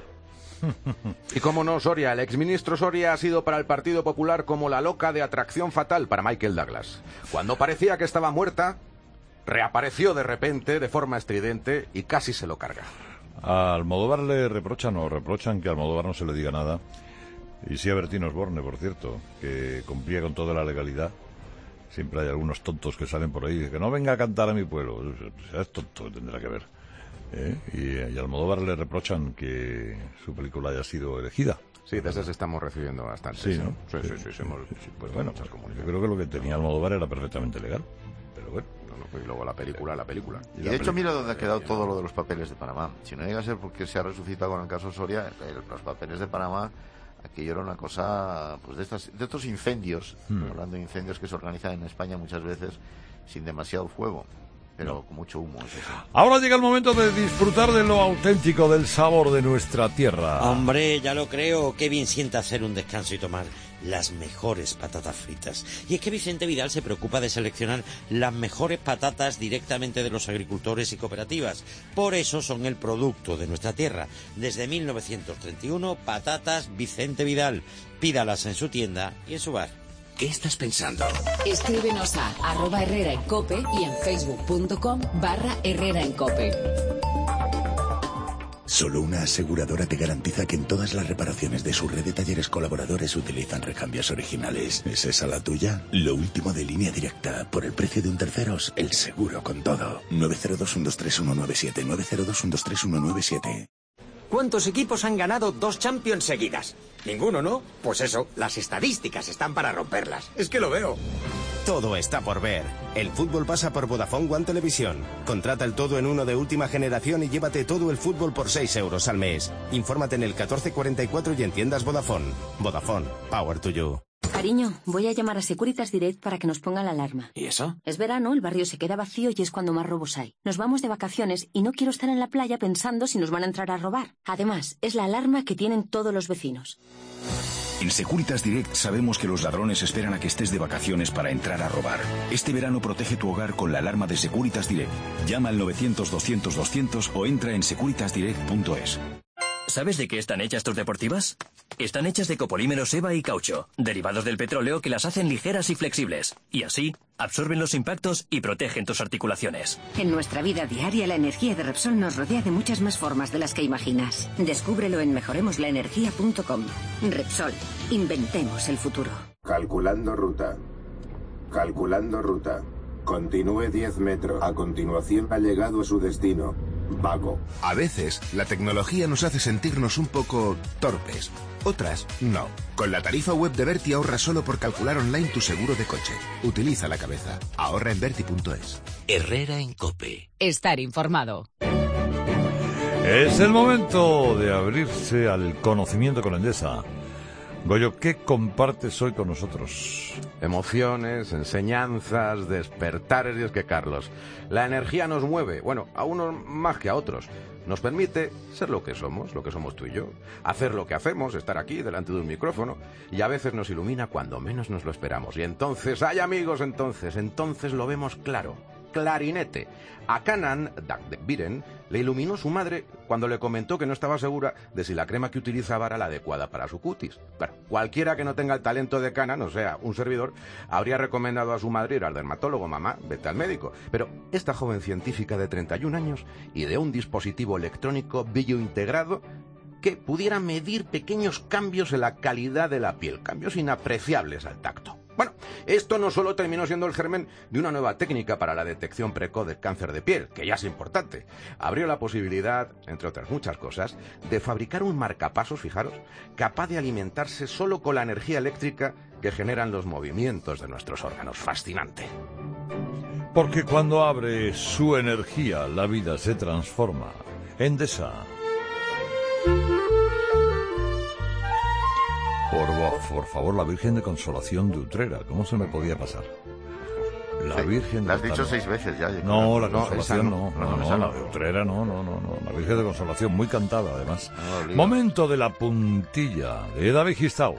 Y cómo no, Soria, el exministro Soria ha sido para el Partido Popular como la loca de atracción fatal para Michael Douglas. Cuando parecía que estaba muerta, reapareció de repente de forma estridente y casi se lo carga. A Almodóvar le reprochan o reprochan que a Almodóvar no se le diga nada. Y sí a Bertín Osborne, por cierto, que cumplía con toda la legalidad. Siempre hay algunos tontos que salen por ahí, que no venga a cantar a mi pueblo. O sea, es tonto, tendrá que ver. ¿Eh? Y, y a Almodóvar le reprochan que su película haya sido elegida. Sí, de esas estamos recibiendo bastante. Sí, ¿no? Sí, sí, sí, sí, hemos sí, sí. puesto Bueno, muchas pues, yo comunicaciones. creo que lo que tenía Almodóvar era perfectamente legal. Pero bueno. No, no, y luego la película, la película. Y de hecho, mira dónde ha quedado todo lo de los papeles de Panamá. Si no llega a ser porque se ha resucitado con el caso Soria, el- los papeles de Panamá, aquello era una cosa, pues de estas, de estos incendios, Hmm. hablando de incendios que se organizan en España muchas veces sin demasiado fuego, pero con mucho humo. Es eso. Ahora llega el momento de disfrutar de lo auténtico, del sabor de nuestra tierra. Hombre, ya lo creo. Qué bien sienta hacer un descanso y tomar las mejores patatas fritas. Y es que Vicente Vidal se preocupa de seleccionar las mejores patatas directamente de los agricultores y cooperativas. Por eso son el producto de nuestra tierra. Desde mil novecientos treinta y uno, patatas Vicente Vidal. Pídalas en su tienda y en su bar. ¿Qué estás pensando? Escríbenos a arroba Herrera en Cope y en facebook.com barra Herrera en Cope. Solo una aseguradora te garantiza que en todas las reparaciones de su red de talleres colaboradores utilizan recambios originales. ¿Es esa la tuya? Lo último de Línea Directa. Por el precio de un terceros, el seguro con todo. nueve cero dos uno dos tres uno nueve siete, nueve cero dos uno dos tres uno nueve siete. ¿Cuántos equipos han ganado dos Champions seguidas? Ninguno, ¿no? Pues eso, las estadísticas están para romperlas. Es que lo veo. todo está por ver. El fútbol pasa por Vodafone One Televisión. Contrata el todo en uno de última generación y llévate todo el fútbol por seis euros al mes. Infórmate en el catorce cuarenta y cuatro y en tiendas Vodafone. Vodafone, power to you. Cariño, voy a llamar a Securitas Direct para que nos pongan la alarma. ¿Y eso? Es verano, el barrio se queda vacío y es cuando más robos hay. Nos vamos de vacaciones y no quiero estar en la playa pensando si nos van a entrar a robar. Además, es la alarma que tienen todos los vecinos. En Securitas Direct sabemos que los ladrones esperan a que estés de vacaciones para entrar a robar. Este verano protege tu hogar con la alarma de Securitas Direct. Llama al novecientos doscientos doscientos o entra en securitas direct punto es. ¿Sabes de qué están hechas tus deportivas? Están hechas de copolímeros EVA y caucho, derivados del petróleo que las hacen ligeras y flexibles. Y así, absorben los impactos y protegen tus articulaciones. En nuestra vida diaria, la energía de Repsol nos rodea de muchas más formas de las que imaginas. Descúbrelo en mejoremos la energía punto com. Repsol, inventemos el futuro. Calculando ruta. Calculando ruta. Continúe diez metros. A continuación ha llegado a su destino. Vago. A veces, la tecnología nos hace sentirnos un poco torpes. Otras, no. Con la tarifa web de Verti ahorra solo por calcular online tu seguro de coche. Utiliza la cabeza. Ahorra en verti punto es. Herrera en COPE. Estar informado. Es el momento de abrirse al conocimiento con Endesa. Goyo, ¿qué compartes hoy con nosotros? Emociones, enseñanzas, despertares, y es que, Carlos, la energía nos mueve, bueno, a unos más que a otros. Nos permite ser lo que somos, lo que somos tú y yo, hacer lo que hacemos, estar aquí delante de un micrófono, y a veces nos ilumina cuando menos nos lo esperamos. Y entonces, ¡ay, amigos, entonces! Entonces lo vemos claro. Clarinete. A Canan Dagdebiren le iluminó su madre cuando le comentó que no estaba segura de si la crema que utilizaba era la adecuada para su cutis. Pero cualquiera que no tenga el talento de Canan, o sea, un servidor, habría recomendado a su madre ir al dermatólogo. Mamá, vete al médico. Pero esta joven científica de treinta y un años ideó un dispositivo electrónico biointegrado que pudiera medir pequeños cambios en la calidad de la piel, cambios inapreciables al tacto. Bueno, esto no solo terminó siendo el germen de una nueva técnica para la detección precoz de cáncer de piel, que ya es importante. Abrió la posibilidad, entre otras muchas cosas, de fabricar un marcapasos, fijaros, capaz de alimentarse solo con la energía eléctrica que generan los movimientos de nuestros órganos. Fascinante. Porque cuando abre su energía, la vida se transforma. Endesa. Por, por favor, la Virgen de Consolación de Utrera. ¿Cómo se me podía pasar? La sí, Virgen de... La has dicho seis veces ya. No, la Consolación no. No, No, no, no, no, la de Utrera no, no, no, no. La Virgen de Consolación, muy cantada además. No, Momento de la puntilla de David Gistau.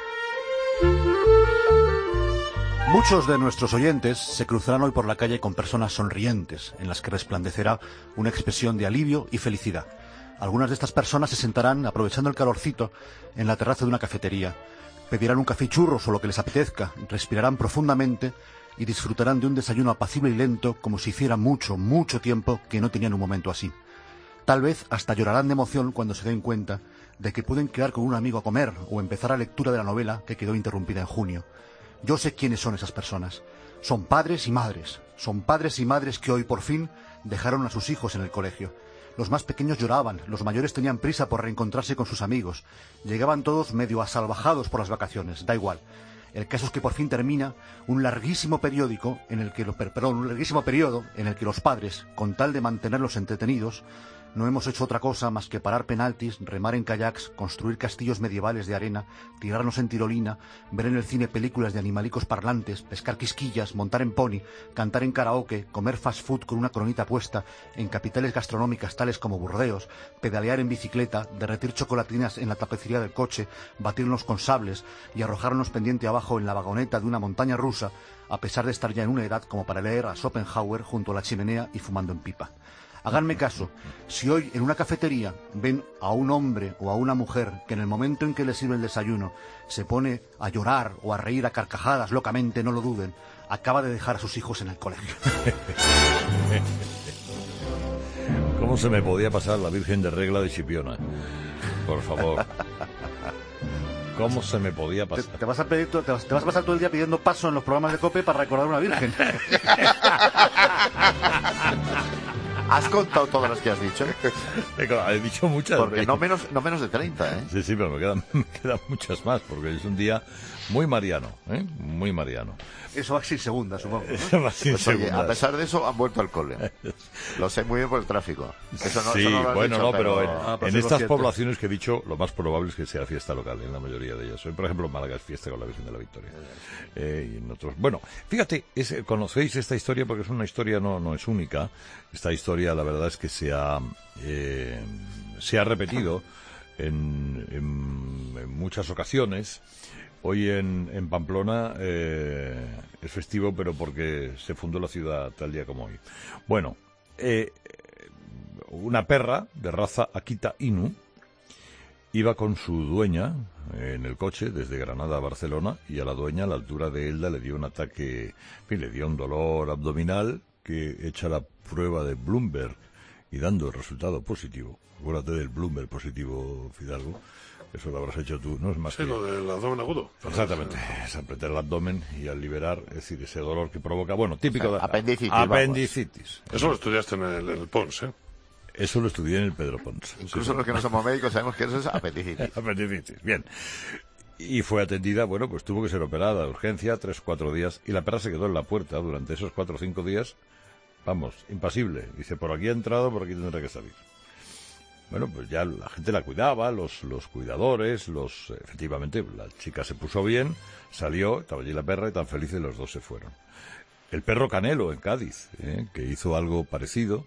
Muchos de nuestros oyentes se cruzarán hoy por la calle con personas sonrientes, en las que resplandecerá una expresión de alivio y felicidad. Algunas de estas personas se sentarán, aprovechando el calorcito, en la terraza de una cafetería. Pedirán un café y churros o lo que les apetezca, respirarán profundamente y disfrutarán de un desayuno apacible y lento como si hiciera mucho, mucho tiempo que no tenían un momento así. Tal vez hasta llorarán de emoción cuando se den cuenta de que pueden quedar con un amigo a comer o empezar la lectura de la novela que quedó interrumpida en junio. Yo sé quiénes son esas personas. Son padres y madres. Son padres y madres que hoy por fin dejaron a sus hijos en el colegio. Los más pequeños lloraban, los mayores tenían prisa por reencontrarse con sus amigos. Llegaban todos medio asalvajados por las vacaciones, da igual. El caso es que por fin termina un larguísimo periódico en el que lo, perdón, un larguísimo periodo en el que los padres, con tal de mantenerlos entretenidos, no hemos hecho otra cosa más que parar penaltis, remar en kayaks, construir castillos medievales de arena, tirarnos en tirolina, ver en el cine películas de animalicos parlantes, pescar quisquillas, montar en pony, cantar en karaoke, comer fast food con una coronita puesta en capitales gastronómicas tales como Burdeos, pedalear en bicicleta, derretir chocolatinas en la tapicería del coche, batirnos con sables y arrojarnos pendiente abajo en la vagoneta de una montaña rusa, a pesar de estar ya en una edad como para leer a Schopenhauer junto a la chimenea y fumando en pipa. Háganme caso, si hoy en una cafetería ven a un hombre o a una mujer que en el momento en que le sirve el desayuno se pone a llorar o a reír a carcajadas locamente, no lo duden, acaba de dejar a sus hijos en el colegio. ¿Cómo se me podía pasar la Virgen de Regla de Chipiona? Por favor. ¿Cómo se me podía pasar? Te, te, vas a pedir, te, vas, te vas a pasar todo el día pidiendo paso en los programas de COPE para recordar a una virgen. ¿Has contado todas las que has dicho? He dicho muchas. Porque no menos, no menos de treinta, ¿eh? Sí, sí, pero me quedan, me quedan muchas más, porque es un día muy mariano, ¿eh? Muy mariano. Eso va sin segunda, supongo, ¿no? Eso va sin Pues, oye, segundas. a pesar de eso, han vuelto al cole. Lo sé muy bien por el tráfico. Eso no, Sí, eso no lo has bueno, dicho, no, pero, en, Ah, pues en es estas consciente. poblaciones que he dicho, lo más probable es que sea fiesta local, en la mayoría de ellas. Hoy, por ejemplo, en Málaga es fiesta con la Virgen de la Victoria. Eh, y en otros... Bueno, fíjate, es, conocéis esta historia porque es una historia, no, no es única. Esta historia, la verdad es que se ha, eh, se ha repetido en, en, en muchas ocasiones. Hoy en, en Pamplona eh, es festivo, pero porque se fundó la ciudad tal día como hoy. Bueno, eh, una perra de raza Akita Inu iba con su dueña en el coche desde Granada a Barcelona y a la dueña a la altura de Elda le dio un ataque, en fin, le dio un dolor abdominal que hecha la prueba de Bloomberg y dando el resultado positivo. Acuérdate del Bloomberg positivo, Fidalgo. Eso lo habrás hecho tú, ¿no? Es más sí, que... lo del abdomen agudo. Exactamente, es apretar el abdomen y al liberar, es decir, ese dolor que provoca, bueno, típico O sea, de... apendicitis, Apendicitis. Eso lo estudiaste en el, en el Pons, ¿eh? Eso lo estudié en el Pedro Pons. Incluso los que no somos médicos sabemos que eso es apendicitis. Apendicitis, bien. Y fue atendida, bueno, pues tuvo que ser operada de urgencia, tres o cuatro días, y la perra se quedó en la puerta durante esos cuatro o cinco días, vamos, impasible. Dice, por aquí ha entrado, por aquí tendrá que salir. Bueno, pues ya la gente la cuidaba, los, los cuidadores, los efectivamente, la chica se puso bien, salió, estaba allí la perra y tan felices los dos se fueron. El perro Canelo en Cádiz, ¿eh? que hizo algo parecido,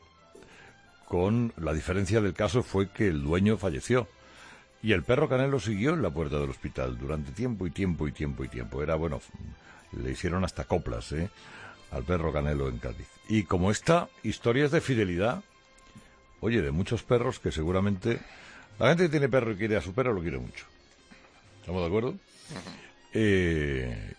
con la diferencia del caso fue que el dueño falleció. Y el perro Canelo siguió en la puerta del hospital durante tiempo y tiempo y tiempo y tiempo. Era, bueno, le hicieron hasta coplas, ¿eh? al perro Canelo en Cádiz. Y como esta historia es de fidelidad, oye, de muchos perros que seguramente... La gente que tiene perro y quiere a su perro lo quiere mucho. ¿Estamos de acuerdo? Eh,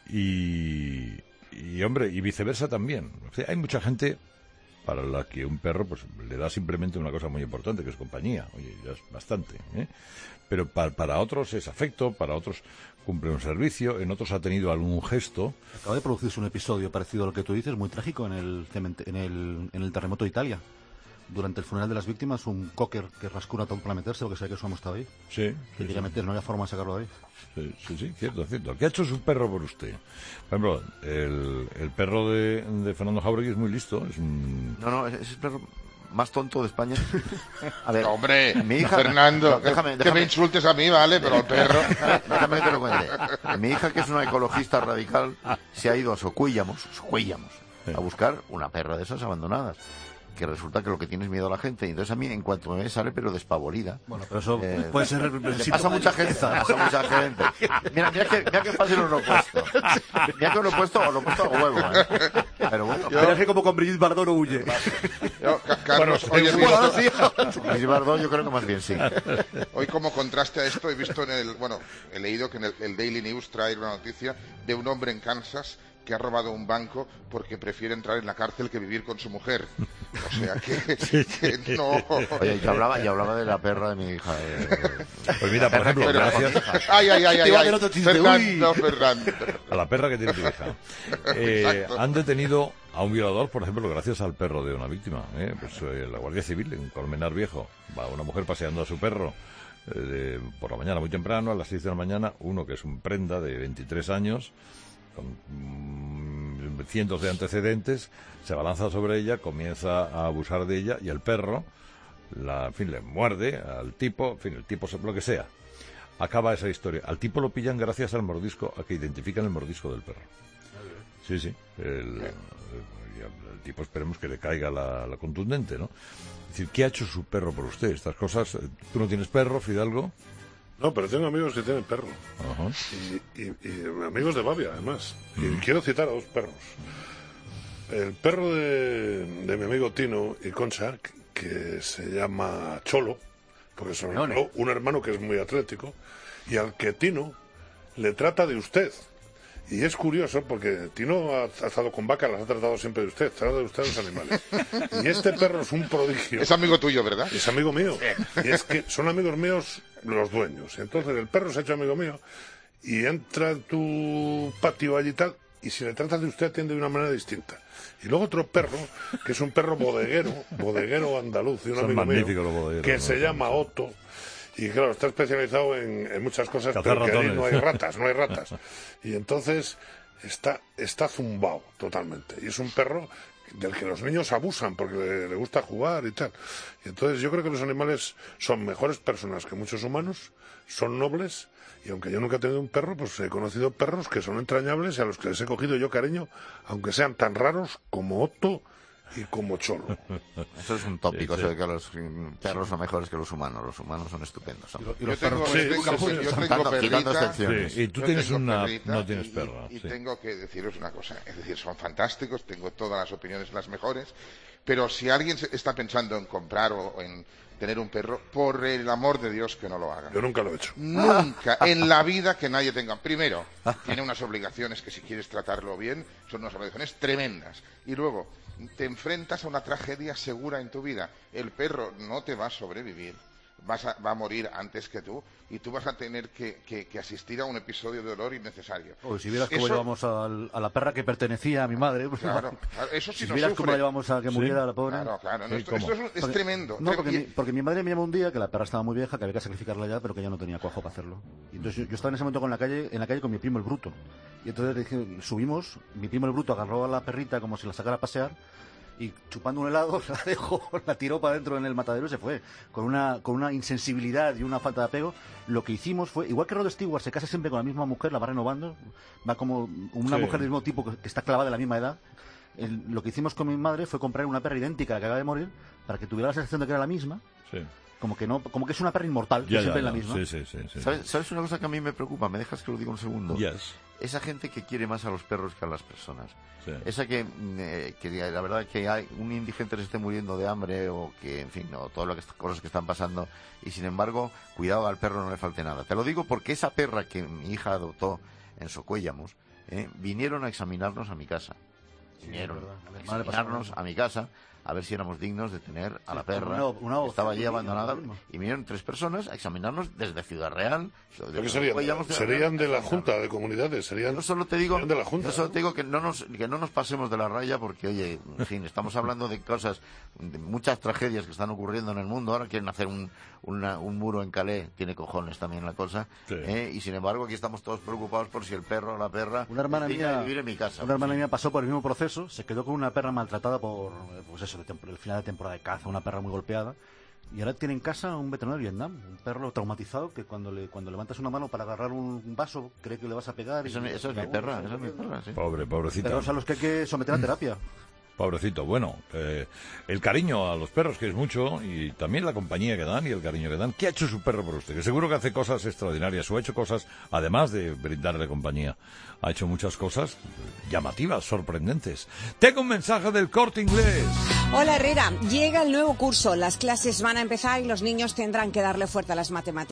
y, y, hombre, y viceversa también. O sea, hay mucha gente para la que un perro pues le da simplemente una cosa muy importante, que es compañía. Oye, ya es bastante, ¿eh? Pero para, para otros es afecto, para otros cumple un servicio, en otros ha tenido algún gesto. Acaba de producirse un episodio parecido a lo que tú dices, muy trágico, en el, cemente- en el, en el terremoto de Italia. Durante el funeral de las víctimas, un cocker que rascó un ataúd para meterse, porque sabía que su amo estaba ahí. Sí. Que quería meter, no había forma de sacarlo de ahí. Sí, sí, sí, cierto, cierto. ¿Qué ha hecho su perro por usted? Por ejemplo, el, el perro de, de Fernando Jauregui es muy listo. Es un... No, no, es es el perro más tonto de España. A ver, Hombre, mi hija... Fernando, no, déjame, que déjame. me insultes a mí, vale, pero al perro... Déjame que te lo cuente. Mi hija, que es una ecologista radical, se ha ido a Socuéllamos, Socuéllamos, a buscar una perra de esas abandonadas. Que resulta que lo que tiene es miedo a la gente. Y entonces a mí, en cuanto me ve, sale, pero despavorido. Bueno, pero eso Eh, puede ser... le pasa a mucha gente, pasa a mucha gente. Mira, mira que, mira que fácil lo opuesto. Mira que lo opuesto, o lo opuesto a huevo, ¿eh? Pero bueno. Pero que como con Brigitte Bardot no huye. Yo, Ca- Carlos, Bueno, hoy he bueno, visto... Brigitte Bardot yo creo que más bien sí. Hoy, como contraste a esto, he visto en el... Bueno, he leído que en el, el Daily News trae una noticia de un hombre en Kansas que ha robado un banco porque prefiere entrar en la cárcel que vivir con su mujer. O sea que, que no... Oye, yo hablaba, yo hablaba de la perra de mi hija. Eh, Pues mira, por ejemplo, Pero- gracias Ay, ay, ay, Te ay, iba a ay. hacer otro chiste, Fernando, uy. Fernando. a la perra que tiene tu hija. Eh, Exacto. han detenido a un violador, por ejemplo, gracias al perro de una víctima. ¿eh? Pues eh, la Guardia Civil, en Colmenar Viejo, va una mujer paseando a su perro eh, de- por la mañana muy temprano, a las seis de la mañana, uno que es un prenda de veintitrés años, con mm, cientos de antecedentes, se abalanza sobre ella, comienza a abusar de ella y el perro, la, en fin, le muerde al tipo, en fin, el tipo, se- lo que sea. Acaba esa historia. Al tipo lo pillan gracias al mordisco, a que identifican el mordisco del perro. Sí, sí. El, el, el tipo, esperemos que le caiga la, la contundente, ¿no? Es decir, ¿qué ha hecho su perro por usted? Estas cosas, eh, ¿tú no tienes perro, Fidalgo? No, pero tengo amigos que tienen perro. Ajá. Y, y- y amigos de Bavia, además. Y quiero citar a dos perros. El perro de, de mi amigo Tino y Concha, que se llama Cholo, porque son Leone. un hermano que es muy atlético, y al que Tino le trata de usted. Y es curioso porque Tino ha, ha estado con vacas, las ha tratado siempre de usted, trata de usted a los animales. Y este perro es un prodigio. Es amigo tuyo, ¿verdad? Es amigo mío. Y es que son amigos míos los dueños. Entonces el perro se ha hecho amigo mío y entra en tu patio allí y tal y si le tratas de usted atiende de una manera distinta. Y luego otro perro, que es un perro bodeguero, bodeguero andaluz, de un Son amigo magníficos los mío, bodegueros, que ¿no? se llama Otto, y claro, está especializado en, en muchas cosas, Cazar pero que ahí ratones. no hay ratas, no hay ratas. Y entonces está, está zumbao totalmente. Y es un perro del que los niños abusan porque le, le gusta jugar y tal. Y entonces yo creo que los animales son mejores personas que muchos humanos, son nobles, y aunque yo nunca he tenido un perro, pues he conocido perros que son entrañables y a los que les he cogido yo cariño, aunque sean tan raros como Otto y como Cholo. Eso es un tópico, Sí, eso sí. de que los perros son mejores que los humanos. Los humanos son estupendos. son- Yo tengo, yo tengo- yo tengo Quitando- perrita, quitando excepciones. Sí, y tú yo tienes tengo una... perrita no tienes y- perra. Y, sí. tengo que deciros una cosa, es decir, son fantásticos, tengo todas las opiniones las mejores, pero si alguien se- está pensando en comprar o en tener un perro, por el amor de Dios que no lo haga. Yo nunca lo he hecho. Nunca, en la vida que nadie tenga. Primero, tiene unas obligaciones que si quieres tratarlo bien, son unas obligaciones tremendas. Y luego, te enfrentas a una tragedia segura en tu vida. El perro no te va a sobrevivir, vas a, va a morir antes que tú, y tú vas a tener que, que- que asistir a un episodio de dolor innecesario. Uy, si vieras cómo Eso- llevamos al- a la perra que pertenecía a mi madre. pues, Claro, claro, eso sí si no vieras sufre. cómo la llevamos a que Sí. muriera la pobre. Claro, claro, no, Sí, esto, ¿cómo? esto es, es Porque- tremendo. No, Tre- porque y- mi, porque mi madre me llamó un día que la perra estaba muy vieja, que había que sacrificarla ya, pero que ya no tenía cuajo para hacerlo. Y entonces yo, yo estaba en ese momento con la calle, en la calle con mi primo el Bruto. Y entonces le dije, subimos, mi primo el Bruto agarró a la perrita como si la sacara a pasear, y chupando un helado la dejó, la tiró para adentro en el matadero y se fue. Con una, con una insensibilidad y una falta de apego. Lo que hicimos fue, igual que Rod Stewart se casa siempre con la misma mujer, la va renovando, va como una Sí. mujer del mismo tipo que, que está clavada de la misma edad. El- lo que hicimos con mi madre fue comprar una perra idéntica a la que acaba de morir, para que tuviera la sensación de que era la misma. Sí. Como que no, como que es una perra inmortal, que Ya, siempre ya, es la ya. misma. Sí, sí, sí, sí. ¿Sabes, ¿Sabes una cosa que a mí me preocupa? ¿Me dejas que lo diga un segundo? Yes. Esa gente que quiere más a los perros que a las personas. Sí. Esa que, mm, eh, que la verdad que hay un indigente se esté muriendo de hambre o que, en fin, o todas las cosas que están pasando y sin embargo, cuidado, al perro no le falte nada. Te lo digo porque esa perra que mi hija adoptó en Socuéllamos, eh, vinieron a examinarnos a mi casa. Vinieron verdad. A mi a hermana le pasó examinarnos a mi casa a ver si éramos dignos de tener a la Sí, perra una- una que estaba allí opción, abandonada, lo mismo. y vinieron tres personas a examinarnos desde Ciudad Real. ¿Pero qué serían? Serían de la Junta de Comunidades, serían, Yo solo te digo, serían de la Junta. yo solo te digo que no nos que no nos pasemos de la raya porque, oye, en fin, estamos hablando de cosas, de muchas tragedias que están ocurriendo en el mundo. Ahora quieren hacer un, una- un muro en Calais, tiene cojones también la cosa, Sí. ¿eh? Y sin embargo aquí estamos todos preocupados por si el perro o la perra Una hermana decide mía, vivir en mi casa. una hermana mía pasó por el mismo proceso, se quedó con una perra maltratada por, eh, pues eso, de tem- el final de temporada de caza, una perra muy golpeada, y ahora tiene en casa un veterinario de Vietnam, un perro traumatizado que cuando le cuando levantas una mano para agarrar un, un vaso cree que le vas a pegar. Eso, y, eso es mi perra, eso es mi perra, sí. Pobre, pobrecita. Perros a los que hay que someter a terapia. Pobrecito. Bueno, eh, el cariño a los perros, que es mucho, y también la compañía que dan y el cariño que dan. ¿Qué ha hecho su perro por usted? Que seguro que hace cosas extraordinarias, o ha hecho cosas, además de brindarle compañía. Ha hecho muchas cosas llamativas, sorprendentes. Tengo un mensaje del Corte Inglés. Hola Herrera, llega el nuevo curso, las clases van a empezar y los niños tendrán que darle fuerte a las matemáticas.